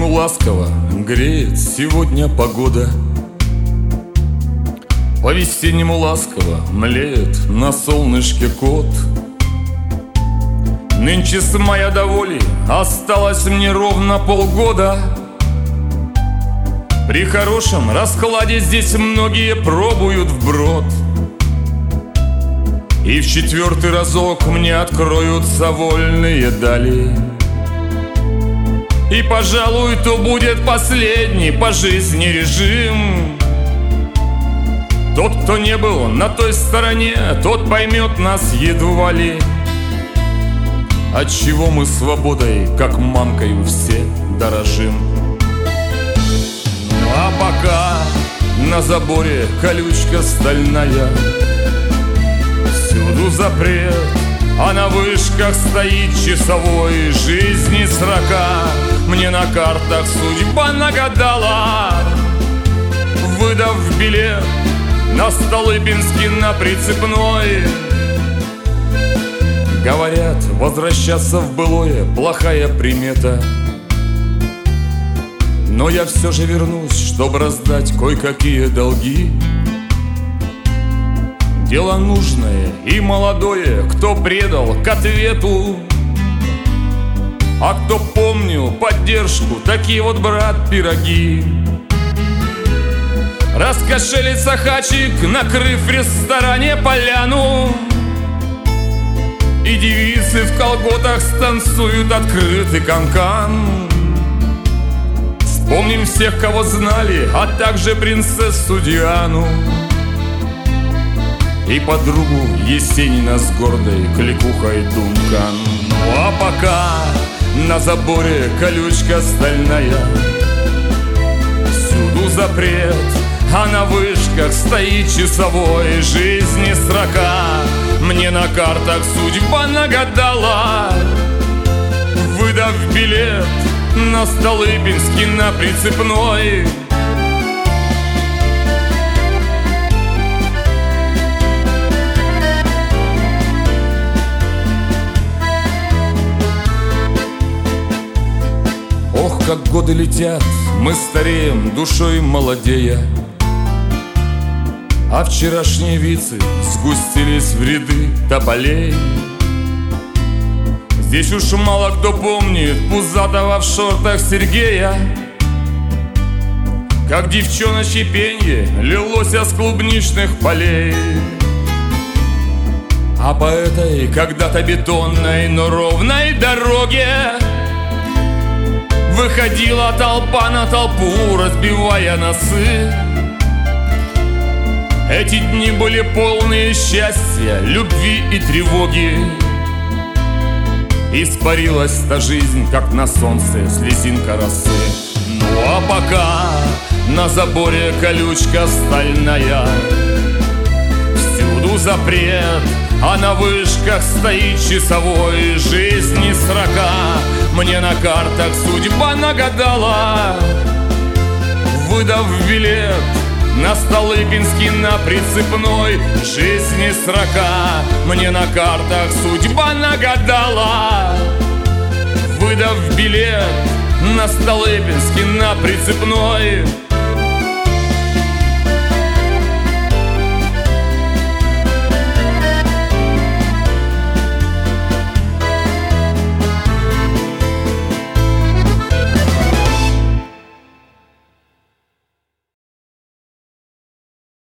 По-весеннему ласково греет сегодня погода. По-весеннему ласково млеет на солнышке кот. Нынче с мая до воли осталось мне ровно полгода. При хорошем раскладе здесь многие пробуют вброд. И в четвертый разок мне откроются вольные дали. И, пожалуй, то будет последний по жизни режим. Тот, кто не был на той стороне, тот поймет нас едва ли. Отчего мы свободой, как мамкою, все дорожим. Ну а пока на заборе колючка стальная, всюду запрет, а на вышках стоит часовой. Жизни срока мне на картах судьба нагадала, выдав билет на Столыпинский на Прицепной. Говорят, возвращаться в былое плохая примета, но я все же вернусь, чтобы раздать кое-какие долги. Дело нужное и молодое, кто предал к ответу, а кто помнил поддержку, такие вот, брат, пироги. Раскошелится хачик, накрыв в ресторане поляну, и девицы в колготах станцуют открытый канкан. Вспомним всех, кого знали, а также принцессу Диану и подругу Есенина с гордой кликухой Дункан. Ну а пока на заборе колючка стальная, всюду запрет, а на вышках стоит часовой. Жизни строка мне на картах судьба нагадала, выдав билет на Столыпинский на Прицепной. Ох, как годы летят, мы стареем, душой молодея, а вчерашние вицы сгустились в ряды тополей. Здесь уж мало кто помнит пузатого в шортах Сергея, как девчоночье пенье лилось с клубничных полей. А по этой когда-то бетонной, но ровной дороге выходила толпа на толпу, разбивая носы. Эти дни были полные счастья, любви и тревоги. Испарилась та жизнь, как на солнце слезинка росы. Ну а пока на заборе колючка стальная, всюду запрет, а на вышках стоит часовой. Жизни срока мне на картах судьба нагадала, выдав билет на Столыпинский на Прицепной. Жизни срока мне на картах судьба нагадала, выдав билет на Столыпинский на Прицепной.